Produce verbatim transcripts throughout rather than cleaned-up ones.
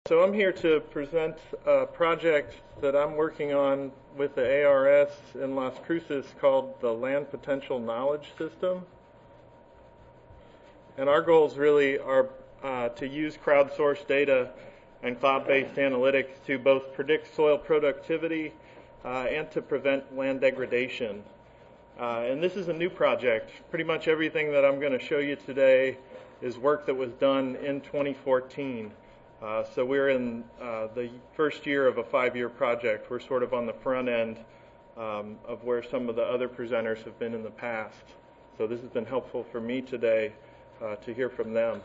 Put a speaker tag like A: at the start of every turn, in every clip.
A: So I'm here to present a project that I'm working on with the A R S in Las Cruces called the Land Potential Knowledge System. And our goals really are uh, to use crowdsourced data and cloud-based analytics to both predict soil productivity uh, and to prevent land degradation. Uh, and this is a new project. Pretty much everything that I'm going to show you today is work that was done in twenty fourteen. Uh, so we're in uh, the first year of a five-year project. We're sort of on the front end um, of where some of the other presenters have been in the past. So this has been helpful for me today uh, to hear from them.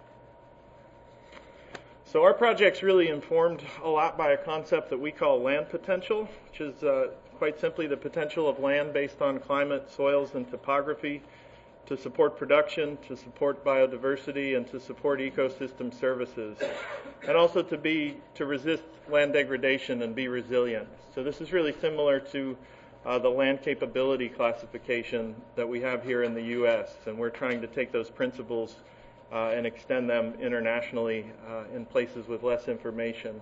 A: So our project's really informed a lot by a concept that we call land potential, which is uh, quite simply the potential of land based on climate, soils, and topography to support production, to support biodiversity, and to support ecosystem services, and also to be to resist land degradation and be resilient. So this is really similar to uh, the land capability classification that we have here in the U S, and we're trying to take those principles uh, and extend them internationally uh, in places with less information.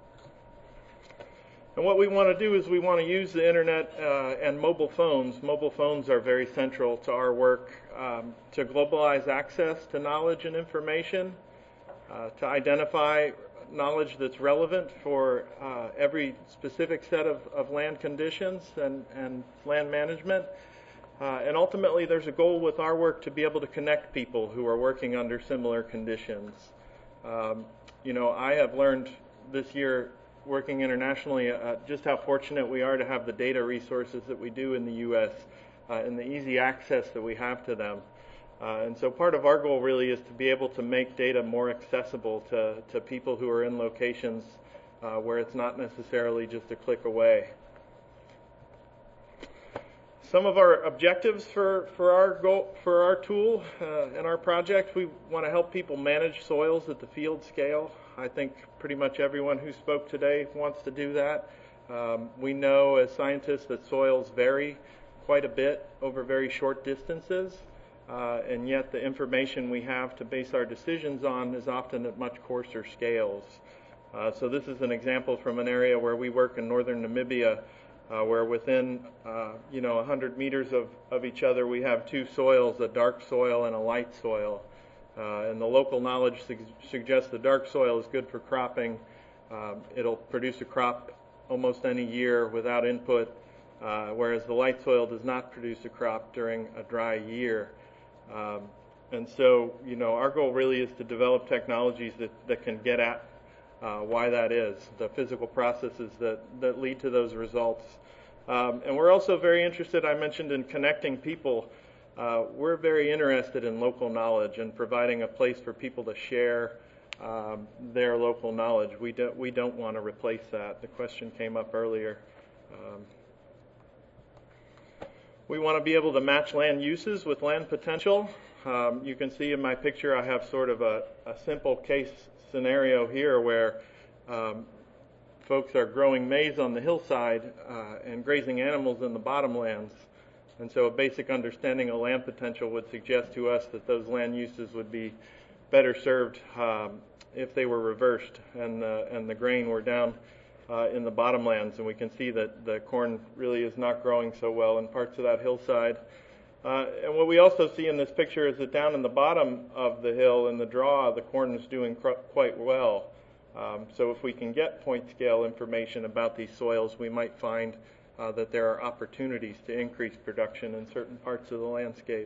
A: And what we want to do is we want to use the internet uh, and mobile phones. Mobile phones are very central to our work um, to globalize access to knowledge and information, uh, to identify knowledge that's relevant for uh, every specific set of, of land conditions and, and land management. Uh, and ultimately, there's a goal with our work to be able to connect people who are working under similar conditions. Um, you know, I have learned this year working internationally, uh, just how fortunate we are to have the data resources that we do in the U S uh, and the easy access that we have to them. Uh, and so part of our goal really is to be able to make data more accessible to, to people who are in locations uh, where it's not necessarily just a click away. Some of our objectives for, for our goal, for our tool uh, and our project, we want to help people manage soils at the field scale. I think pretty much everyone who spoke today wants to do that. Um, we know as scientists that soils vary quite a bit over very short distances, uh, and yet the information we have to base our decisions on is often at much coarser scales. Uh, so this is an example from an area where we work in northern Namibia, uh, where within uh, you know one hundred meters of, of each other we have two soils, a dark soil and a light soil. Uh, and the local knowledge su- suggests the dark soil is good for cropping. Um, it'll produce a crop almost any year without input, uh, whereas the light soil does not produce a crop during a dry year. Um, and so, you know, our goal really is to develop technologies that, that can get at uh, why that is, the physical processes that, that lead to those results. Um, and we're also very interested, I mentioned, in connecting people. Uh, we're very interested in local knowledge and providing a place for people to share um, their local knowledge. We don't, we don't want to replace that. The question came up earlier. Um, we want to be able to match land uses with land potential. Um, you can see in my picture I have sort of a, a simple case scenario here where um, folks are growing maize on the hillside uh, and grazing animals in the bottomlands. And so a basic understanding of land potential would suggest to us that those land uses would be better served um, if they were reversed and, uh, and the grain were down uh, in the bottomlands. And we can see that the corn really is not growing so well in parts of that hillside. Uh, and what we also see in this picture is that down in the bottom of the hill in the draw, the corn is doing cr- quite well. Um, so if we can get point scale information about these soils, we might find Uh, that there are opportunities to increase production in certain parts of the landscape.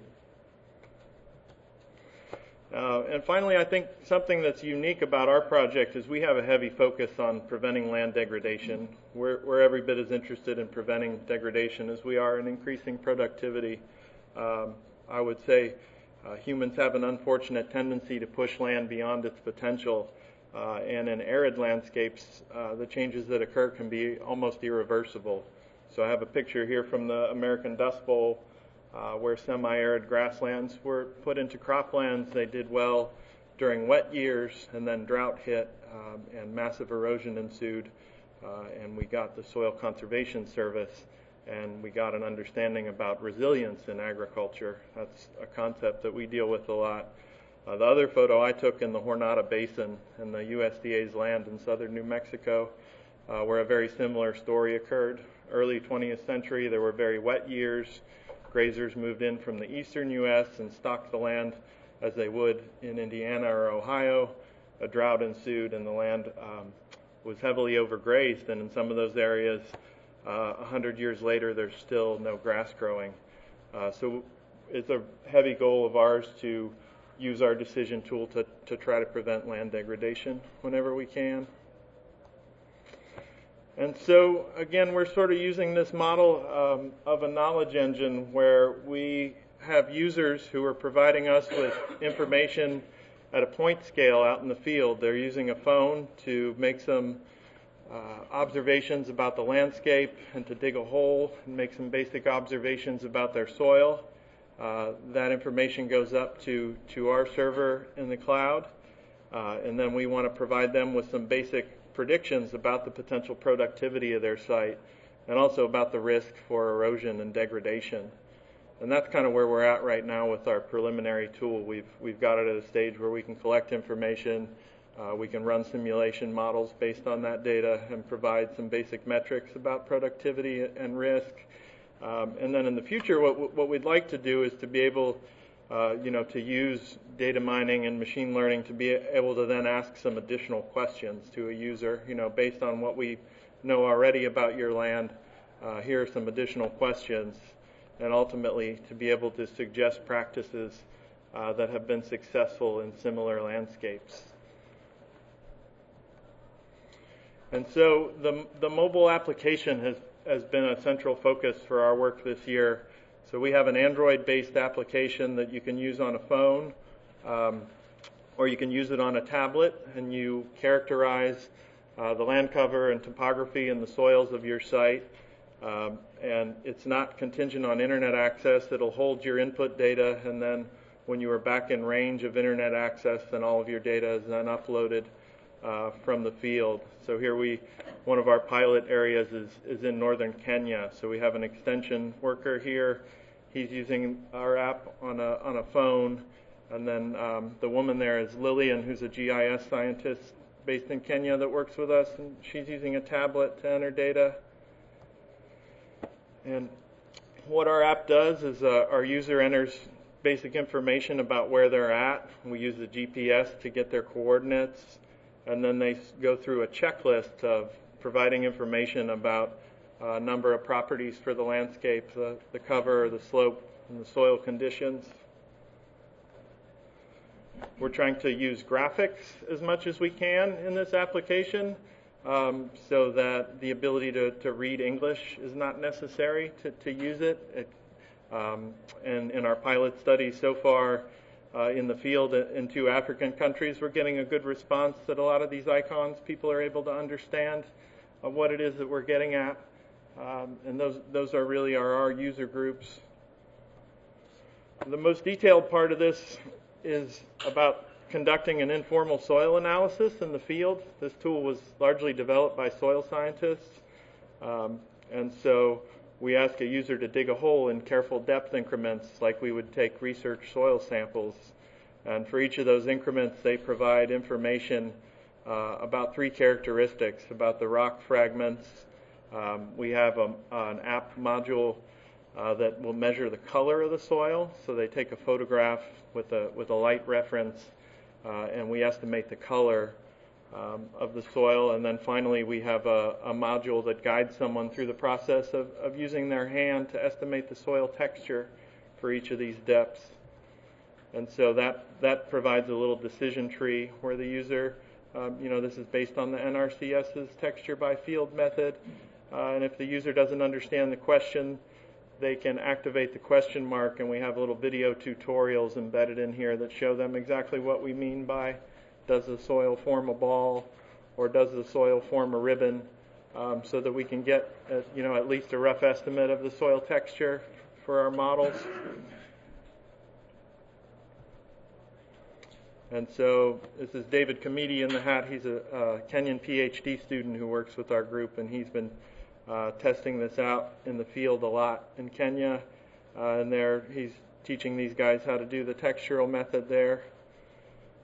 A: Uh, and finally, I think something that's unique about our project is we have a heavy focus on preventing land degradation. We're, we're every bit as interested in preventing degradation as we are in increasing productivity. Um, I would say uh, humans have an unfortunate tendency to push land beyond its potential. Uh, and in arid landscapes, uh, the changes that occur can be almost irreversible. So I have a picture here from the American Dust Bowl uh, where semi-arid grasslands were put into croplands. They did well during wet years, and then drought hit um, and massive erosion ensued, uh, and we got the Soil Conservation Service, and we got an understanding about resilience in agriculture. That's a concept that we deal with a lot. Uh, the other photo I took in the Jornada Basin in the U S D A's land in southern New Mexico, uh, where a very similar story occurred. Early twentieth century, there were very wet years. Grazers moved in from the eastern U S and stocked the land as they would in Indiana or Ohio. A drought ensued and the land um, was heavily overgrazed, and in some of those areas, uh, one hundred years later, there's still no grass growing. Uh, so it's a heavy goal of ours to use our decision tool to, to try to prevent land degradation whenever we can. And so, again, we're sort of using this model um, of a knowledge engine where we have users who are providing us with information at a point scale out in the field. They're using a phone to make some uh, observations about the landscape and to dig a hole and make some basic observations about their soil. Uh, that information goes up to, to our server in the cloud, uh, and then we want to provide them with some basic predictions about the potential productivity of their site and also about the risk for erosion and degradation. And that's kind of where we're at right now with our preliminary tool. We've, we've got it at a stage where we can collect information, uh, we can run simulation models based on that data and provide some basic metrics about productivity and risk. Um, and then in the future, what, what we'd like to do is to be able, uh, you know, to use data mining and machine learning to be able to then ask some additional questions to a user, you know, based on what we know already about your land. Uh, here are some additional questions, and ultimately to be able to suggest practices uh, that have been successful in similar landscapes. And so the the mobile application has has been a central focus for our work this year. So we have an Android-based application that you can use on a phone, um, or you can use it on a tablet, and you characterize uh, the land cover and topography and the soils of your site. Um, and it's not contingent on internet access. It'll hold your input data, and then when you are back in range of internet access, then all of your data is then uploaded uh, from the field. So here we One of our pilot areas is, is in northern Kenya. So we have an extension worker here. He's using our app on a on a phone. And then um, the woman there is Lillian, who's a G I S scientist based in Kenya that works with us. And she's using a tablet to enter data. And what our app does is uh, our user enters basic information about where they're at. We use the G P S to get their coordinates. And then they go through a checklist of providing information about a number of properties for the landscape, the, the cover, the slope, and the soil conditions. We're trying to use graphics as much as we can in this application um, so that the ability to, to read English is not necessary to, to use it. it um, and in our pilot study so far, Uh, in the field in two African countries, we're getting a good response that a lot of these icons, people are able to understand uh, what it is that we're getting at. Um, and those those are really our, our user groups. The most detailed part of this is about conducting an informal soil analysis in the field. This tool was largely developed by soil scientists. Um, and so we ask a user to dig a hole in careful depth increments like we would take research soil samples. And for each of those increments, they provide information uh, about three characteristics, about the rock fragments. Um, we have a, an app module uh, that will measure the color of the soil. So they take a photograph with a, with a light reference, uh, and we estimate the color Um, of the soil. And then finally we have a, a module that guides someone through the process of, of using their hand to estimate the soil texture for each of these depths. And so that that provides a little decision tree where the user, um, you know, this is based on the N R C S's texture by field method, uh, and if the user doesn't understand the question, they can activate the question mark, and we have little video tutorials embedded in here that show them exactly what we mean by does the soil form a ball, or does the soil form a ribbon, um, so that we can get, a, you know, at least a rough estimate of the soil texture for our models. And so this is David Kamiti in the hat. He's a uh, Kenyan PhD student who works with our group, and he's been uh, testing this out in the field a lot in Kenya. Uh, and there, he's teaching these guys how to do the textural method there.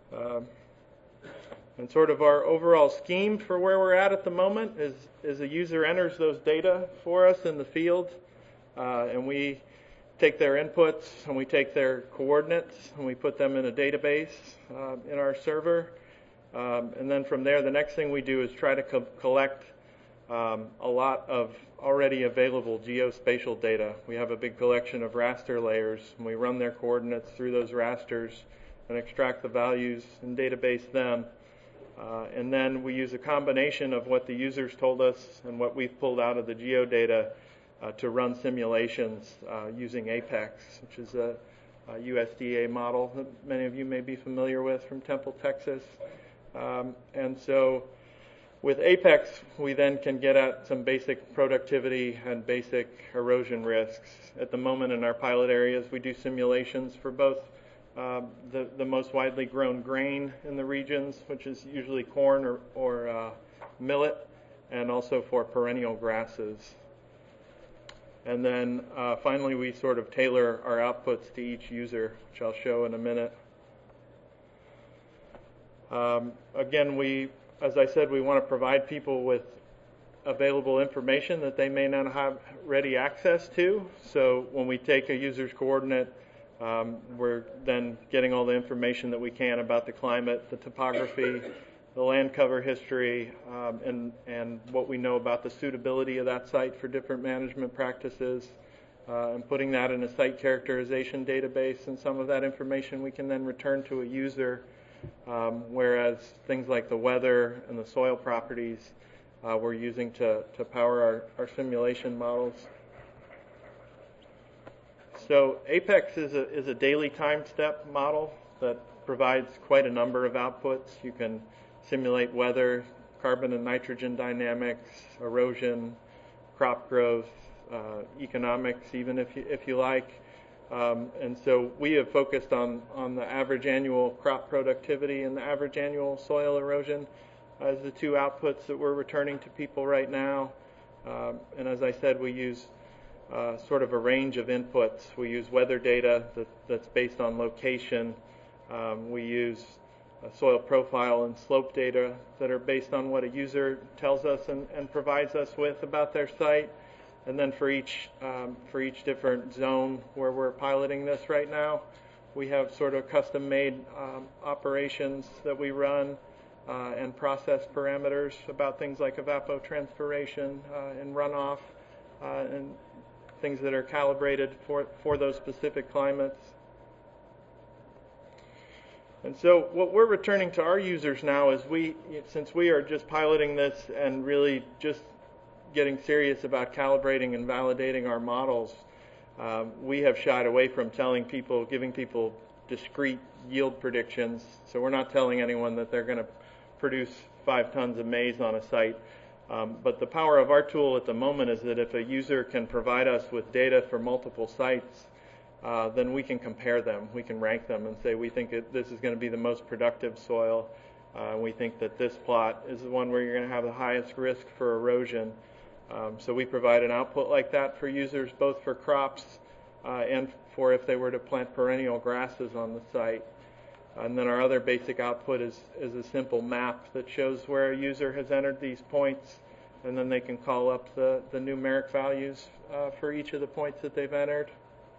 A: Um, and sort of our overall scheme for where we're at at the moment is, is a user enters those data for us in the field, uh, and we take their inputs and we take their coordinates and we put them in a database uh, in our server. Um, and then from there, the next thing we do is try to co- collect um, a lot of already available geospatial data. We have a big collection of raster layers, and we run their coordinates through those rasters and extract the values and database them. Uh, and then we use a combination of what the users told us and what we've pulled out of the geodata uh, to run simulations uh, using Apex, which is a, a U S D A model that many of you may be familiar with from Temple, Texas. Um, and so with Apex, we then can get at some basic productivity and basic erosion risks. At the moment in our pilot areas, we do simulations for both uh, the, the most widely grown grain in the regions, which is usually corn or, or uh, millet, and also for perennial grasses. And then uh, finally, we sort of tailor our outputs to each user, which I'll show in a minute. Um, again, we, as I said, we want to provide people with available information that they may not have ready access to. So when we take a user's coordinate, um, we're then getting all the information that we can about the climate, the topography, the land cover history, um, and, and what we know about the suitability of that site for different management practices, uh, and putting that in a site characterization database. And some of that information we can then return to a user. Um, whereas things like the weather and the soil properties uh, we're using to, to power our, our simulation models. So Apex is a, is a daily time step model that provides quite a number of outputs. You can simulate weather, carbon and nitrogen dynamics, erosion, crop growth, uh, economics, even if you, if you like. Um, and so we have focused on, on the average annual crop productivity and the average annual soil erosion as the two outputs that we're returning to people right now. Um, and as I said, we use uh, sort of a range of inputs. We use weather data that, that's based on location. Um, we use uh, soil profile and slope data that are based on what a user tells us and, and provides us with about their site. And then for each um, for each different zone where we're piloting this right now, we have sort of custom-made um, operations that we run uh, and process parameters about things like evapotranspiration uh, and runoff uh, and things that are calibrated for, for those specific climates. And so what we're returning to our users now is we, since we are just piloting this and really just getting serious about calibrating and validating our models, um, we have shied away from telling people, giving people discrete yield predictions. So we're not telling anyone that they're going to produce five tons of maize on a site. Um, but the power of our tool at the moment is that if a user can provide us with data for multiple sites, uh, then we can compare them. We can rank them and say we think it, this is going to be the most productive soil. Uh, we think that this plot is the one where you're going to have the highest risk for erosion. Um, so we provide an output like that for users, both for crops uh, and for if they were to plant perennial grasses on the site. And then our other basic output is, is a simple map that shows where a user has entered these points, and then they can call up the, the numeric values uh, for each of the points that they've entered.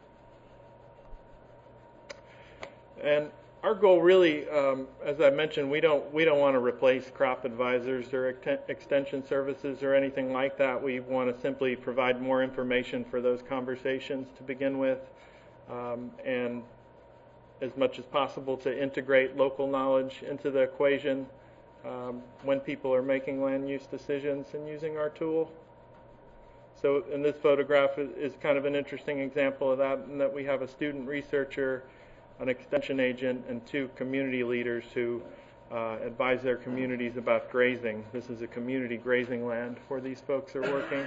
A: And our goal really, um, as I mentioned, we don't we don't want to replace crop advisors or ex- extension services or anything like that. We want to simply provide more information for those conversations to begin with, um, and as much as possible to integrate local knowledge into the equation um, when people are making land use decisions and using our tool. So in this photograph is, is kind of an interesting example of that, in that we have a student researcher, an extension agent, and two community leaders who uh, advise their communities about grazing. This is a community grazing land where these folks are working.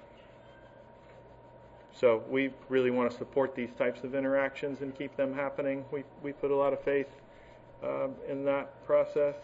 A: So we really want to support these types of interactions and keep them happening. We, we put a lot of faith um, in that process.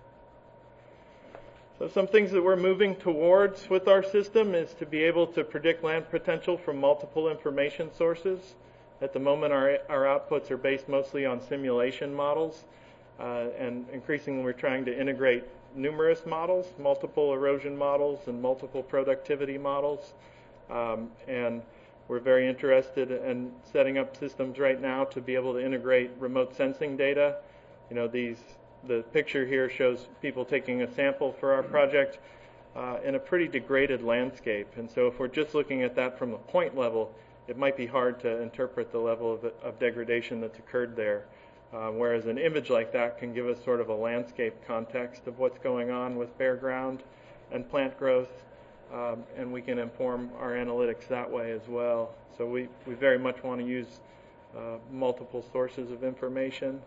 A: So some things that we're moving towards with our system is to be able to predict land potential from multiple information sources. At the moment, our, our outputs are based mostly on simulation models. uh, and increasingly we're trying to integrate numerous models, multiple erosion models and multiple productivity models. Um, and we're very interested in setting up systems right now to be able to integrate remote sensing data. You know, these, the picture here shows people taking a sample for our project uh, in a pretty degraded landscape. And so if we're just looking at that from a point level, it might be hard to interpret the level of, of degradation that's occurred there. Uh, whereas an image like that can give us sort of a landscape context of what's going on with bare ground and plant growth, um, and we can inform our analytics that way as well. So we, we very much want to use uh, multiple sources of information.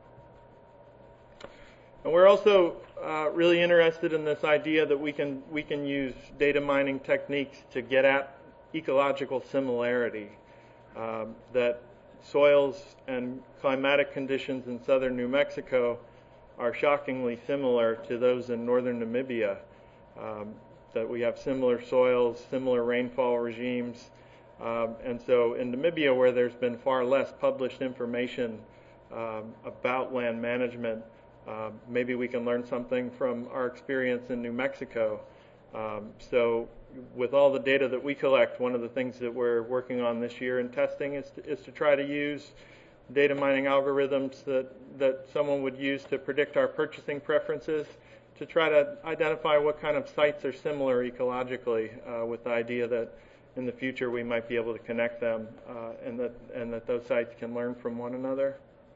A: And we're also uh, really interested in this idea that we can, we can use data mining techniques to get at ecological similarity, um, that soils and climatic conditions in southern New Mexico are shockingly similar to those in northern Namibia, um, that we have similar soils, similar rainfall regimes, um, and so in Namibia, where there's been far less published information um, about land management, uh, maybe we can learn something from our experience in New Mexico. Um, so with all the data that we collect, one of the things that we're working on this year in testing is to, is to try to use data mining algorithms that, that someone would use to predict our purchasing preferences, to try to identify what kind of sites are similar ecologically, uh, with the idea that in the future we might be able to connect them, uh, and that and that those sites can learn from one another.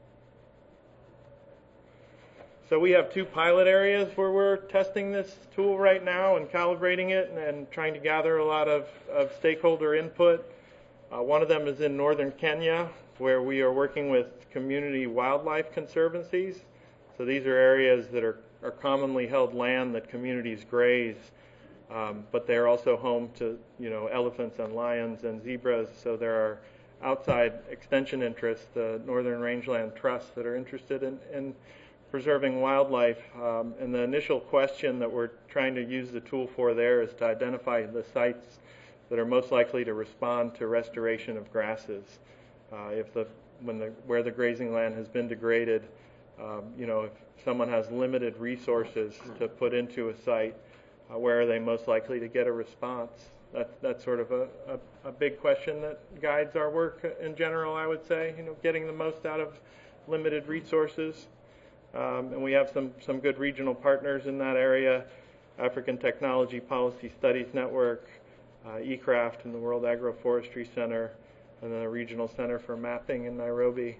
A: So we have two pilot areas where we're testing this tool right now and calibrating it and, and trying to gather a lot of, of stakeholder input. Uh, one of them is in northern Kenya, where we are working with community wildlife conservancies. So these are areas that are, are commonly held land that communities graze, um, but they're also home to, you know, elephants and lions and zebras. So there are outside extension interests, the Northern Rangeland Trust, that are interested in, in preserving wildlife. Um, and the initial question that we're trying to use the tool for there is to identify the sites that are most likely to respond to restoration of grasses. Uh, if the when the where the grazing land has been degraded, um, you know, if someone has limited resources to put into a site, uh, where are they most likely to get a response? That's that's sort of a, a, a big question that guides our work in general, I would say. You know, getting the most out of limited resources. Um, and we have some, some good regional partners in that area, African Technology Policy Studies Network, uh, E CRAFT and the World Agroforestry Center, and then the Regional Center for Mapping in Nairobi.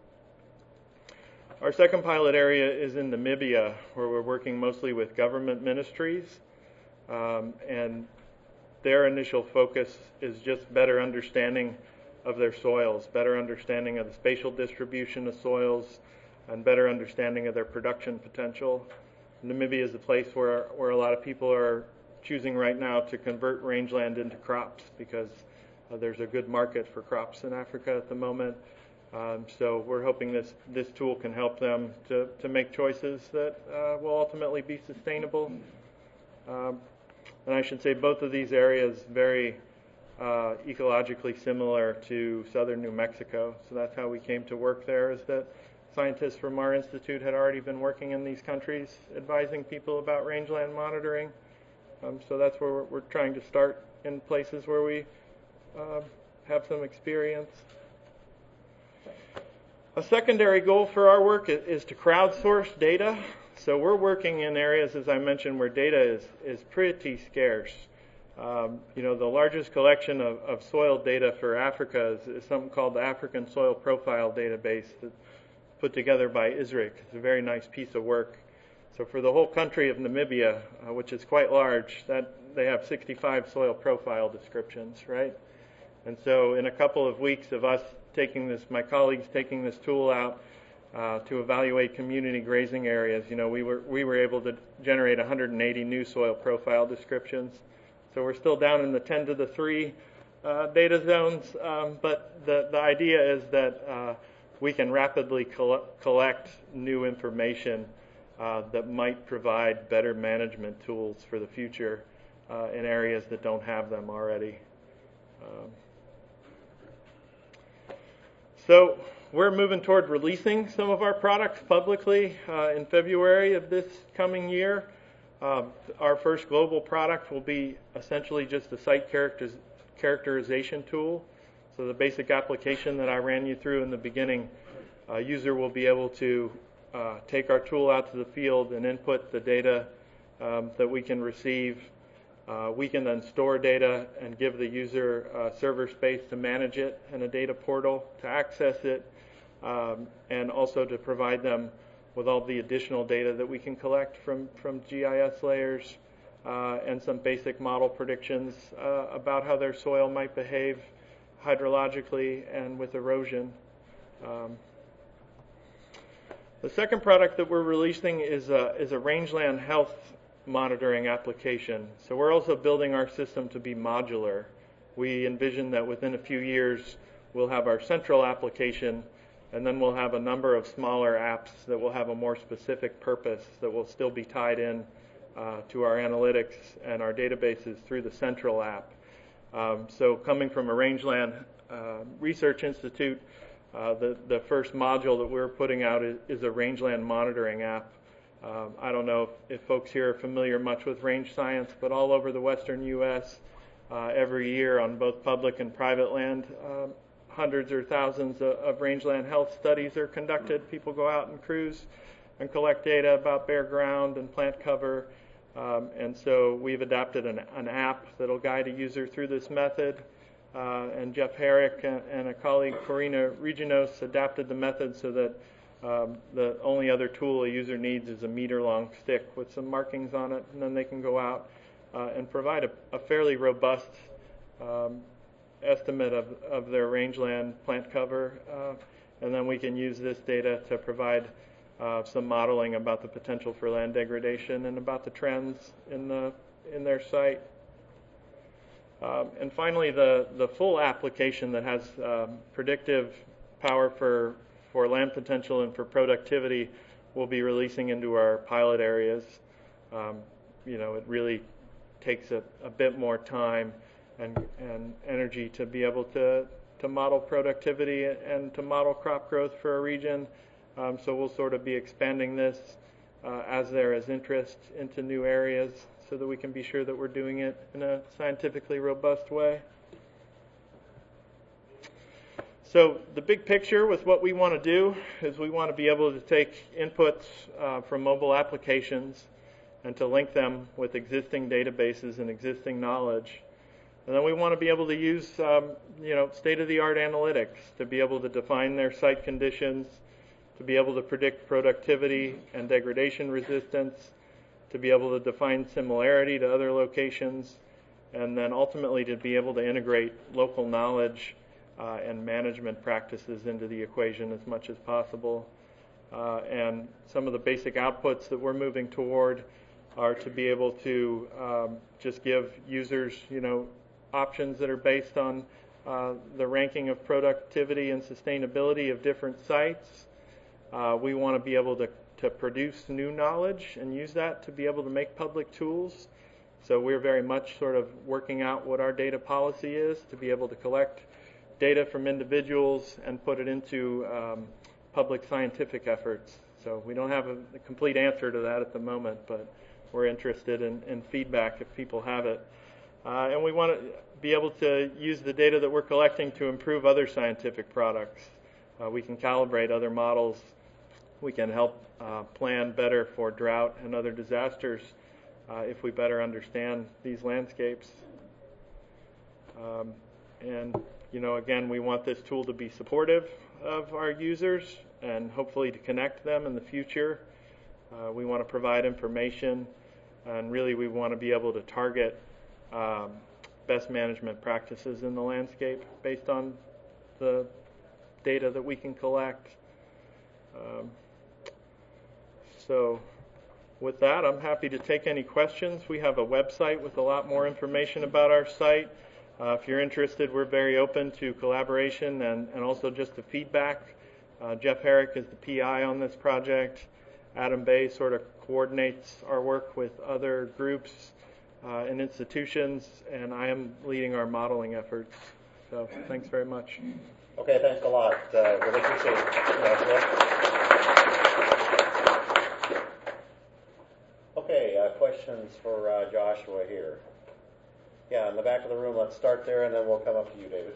A: Our second pilot area is in Namibia, where we're working mostly with government ministries, um, and their initial focus is just better understanding of their soils, better understanding of the spatial distribution of soils, and better understanding of their production potential. Namibia is a place where, where a lot of people are choosing right now to convert rangeland into crops because uh, there's a good market for crops in Africa at the moment. Um, so we're hoping this, this tool can help them to, to make choices that uh, will ultimately be sustainable. Um, and I should say both of these areas very uh, ecologically similar to southern New Mexico. So that's how we came to work there, is that scientists from our institute had already been working in these countries, advising people about rangeland monitoring. Um, so that's where we're, we're trying to start, in places where we uh, have some experience. A secondary goal for our work is, is to crowdsource data. So we're working in areas, as I mentioned, where data is, is pretty scarce. Um, you know, the largest collection of, of soil data for Africa is, is something called the African Soil Profile Database, that put together by I S R I C. It's a very nice piece of work. So for the whole country of Namibia, uh, which is quite large, that they have sixty-five soil profile descriptions, right? And so in a couple of weeks of us taking this, my colleagues taking this tool out uh, to evaluate community grazing areas, you know, we were we were able to generate one hundred eighty new soil profile descriptions. So we're still down in the ten to the three uh, data zones, um, but the the idea is that uh, we can rapidly col- collect new information uh, that might provide better management tools for the future uh, in areas that don't have them already. Um, so we're moving toward releasing some of our products publicly uh, in February of this coming year. Uh, our first global product will be essentially just a site characteriz- characterization tool. So the basic application that I ran you through in the beginning, a user will be able to uh, take our tool out to the field and input the data um, that we can receive. Uh, we can then store data and give the user uh, server space to manage it and a data portal to access it, um, and also to provide them with all the additional data that we can collect from, from G I S layers uh, and some basic model predictions uh, about how their soil might behave hydrologically and with erosion. Um, the second product that we're releasing is a, is a rangeland health monitoring application. So we're also building our system to be modular. We envision that within a few years we'll have our central application, and then we'll have a number of smaller apps that will have a more specific purpose that will still be tied in uh, to our analytics and our databases through the central app. Um, so coming from a Rangeland uh, Research Institute, uh, the, the first module that we're putting out is, is a rangeland monitoring app. Um, I don't know if, if folks here are familiar much with range science, but all over the western U S, uh, every year on both public and private land, um, hundreds or thousands of, of rangeland health studies are conducted. People go out and cruise and collect data about bare ground and plant cover. Um, and so we've adapted an, an app that will guide a user through this method. Uh, and Jeff Herrick and, and a colleague, Corina Reginos, adapted the method so that um, the only other tool a user needs is a meter-long stick with some markings on it, and then they can go out uh, and provide a, a fairly robust um, estimate of, of their rangeland plant cover. Uh, and then we can use this data to provide Uh, some modeling about the potential for land degradation and about the trends in the in their site. Um, and finally, the the full application that has um, predictive power for for land potential and for productivity will be releasing into our pilot areas. Um, you know, it really takes a, a bit more time and and energy to be able to to model productivity and to model crop growth for a region. Um, so we'll sort of be expanding this uh, as there is interest into new areas so that we can be sure that we're doing it in a scientifically robust way. So the big picture with what we want to do is we want to be able to take inputs uh, from mobile applications and to link them with existing databases and existing knowledge. And then we want to be able to use um, you know, state-of-the-art analytics to be able to define their site conditions, to be able to predict productivity and degradation resistance, to be able to define similarity to other locations, and then ultimately to be able to integrate local knowledge uh, and management practices into the equation as much as possible. Uh, and some of the basic outputs that we're moving toward are to be able to um, just give users, you know, options that are based on uh, the ranking of productivity and sustainability of different sites. Uh, we want to be able to, to produce new knowledge and use that to be able to make public tools. So we're very much sort of working out what our data policy is to be able to collect data from individuals and put it into um, public scientific efforts. So we don't have a, a complete answer to that at the moment, but we're interested in, in feedback if people have it. Uh, and we want to be able to use the data that we're collecting to improve other scientific products. Uh, we can calibrate other models. We can help uh, plan better for drought and other disasters uh, if we better understand these landscapes. Um, and, you know, again, we want this tool to be supportive of our users and hopefully to connect them in the future. Uh, we want to provide information, and really we want to be able to target um, best management practices in the landscape based on the data that we can collect. Um, So with that, I'm happy to take any questions. We have a website with a lot more information about our site. Uh, if you're interested, we're very open to collaboration and, and also just the feedback. Uh, Jeff Herrick is the P I on this project. Adam Bay sort of coordinates our work with other groups uh, and institutions, and I am leading our modeling efforts. So thanks very much.
B: Okay, thanks a lot. Uh, really appreciate it. Okay, uh, questions for uh, Joshua here. Yeah, in the back of the room, let's start there, and then we'll come up to you, David.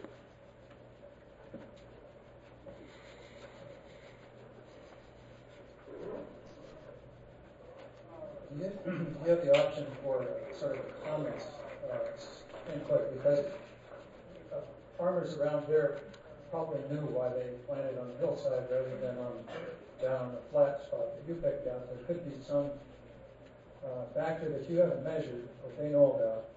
C: You have, you have the option for sort of comments uh, input, because uh, farmers around here probably knew why they planted on the hillside rather than on down the flat spot that you picked out. There could be some uh, factor that you haven't measured that they know about.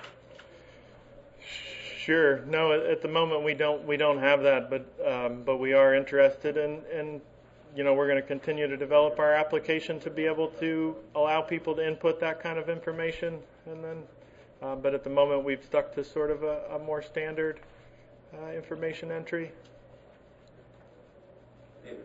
A: Sure. No, at the moment we don't we don't have that, but um, but we are interested in, in you know, we're going to continue to develop our application to be able to allow people to input that kind of information, and then uh, but at the moment we've stuck to sort of a, a more standard uh, information entry.
D: David.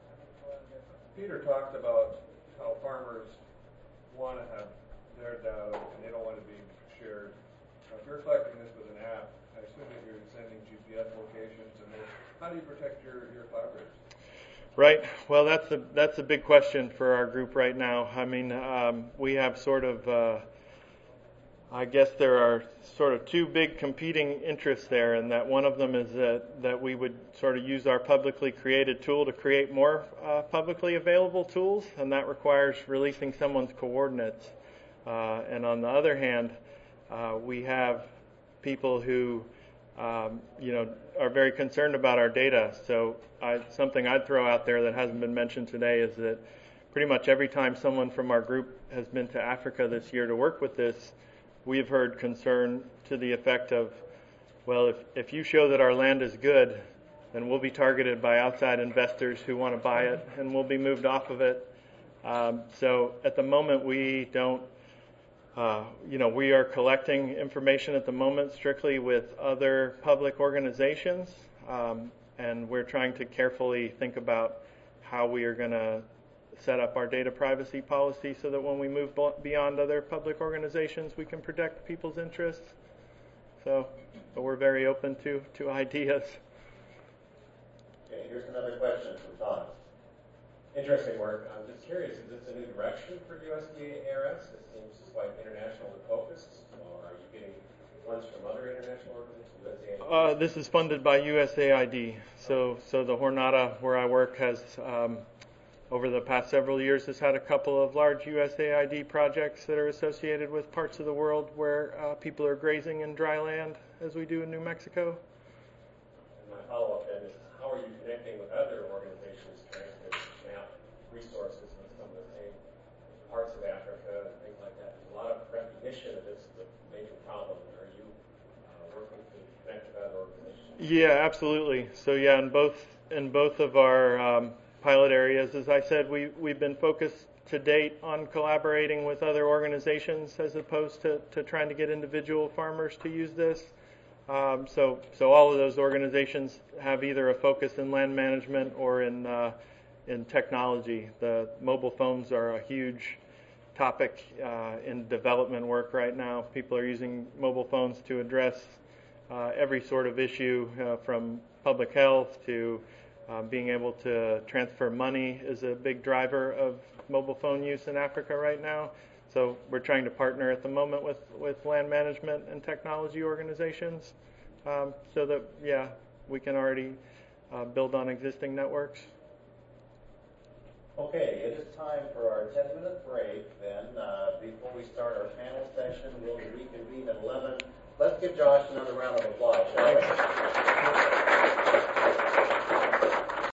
D: Peter talked about how farmers want to have their data and they don't want to be shared. Now, if you're collecting this with an app, I assume that you're sending G P S locations, and then how do you protect your, your collaborators?
A: Right. Well, that's a that's a big question for our group right now. I mean, um, we have sort of, uh, I guess there are sort of two big competing interests there, and that one of them is that, that we would sort of use our publicly created tool to create more uh, publicly available tools, and that requires releasing someone's coordinates. Uh, and on the other hand, uh, we have people who Um, you know, are very concerned about our data. So I, something I'd throw out there that hasn't been mentioned today is that pretty much every time someone from our group has been to Africa this year to work with this, we've heard concern to the effect of, well, if, if you show that our land is good, then we'll be targeted by outside investors who want to buy it, and we'll be moved off of it. Um, so at the moment, we don't Uh, you know, we are collecting information at the moment strictly with other public organizations, um, and we're trying to carefully think about how we are going to set up our data privacy policy so that when we move beyond other public organizations, we can protect people's interests. So, but we're very open to, to ideas.
B: Okay, here's another question from Todd.
E: Interesting work. I'm just curious, is this a new direction for U S D A R S? It seems quite internationally focused, or are you getting funds from other international organizations? U S A I D?
A: Uh, this is funded by U S A I D. So, so the Jornada, where I work, has um, over the past several years has had a couple of large U S A I D projects that are associated with parts of the world where uh, people are grazing in dry land, as we do in New Mexico.
E: And my follow-up then is, how are you connecting with other organizations trying to map resources in some of the same parts of Africa and things like that? There's a lot of recognition of this as a major problem. Are you uh, working to connect with other organizations?
A: Yeah, absolutely. So yeah, in both in both of our um, pilot areas, as I said, we we've been focused to date on collaborating with other organizations as opposed to, to trying to get individual farmers to use this. Um, so so all of those organizations have either a focus in land management or in uh, in technology. The mobile phones are a huge topic uh, in development work right now. People are using mobile phones to address uh, every sort of issue, uh, from public health to uh, being able to transfer money is a big driver of mobile phone use in Africa right now. So we're trying to partner at the moment with, with land management and technology organizations um, so that, yeah, we can already uh, build on existing networks.
B: Okay, it is time for our ten-minute break then. Uh, before we start our panel session, we'll reconvene at eleven. Let's give Josh another round of applause.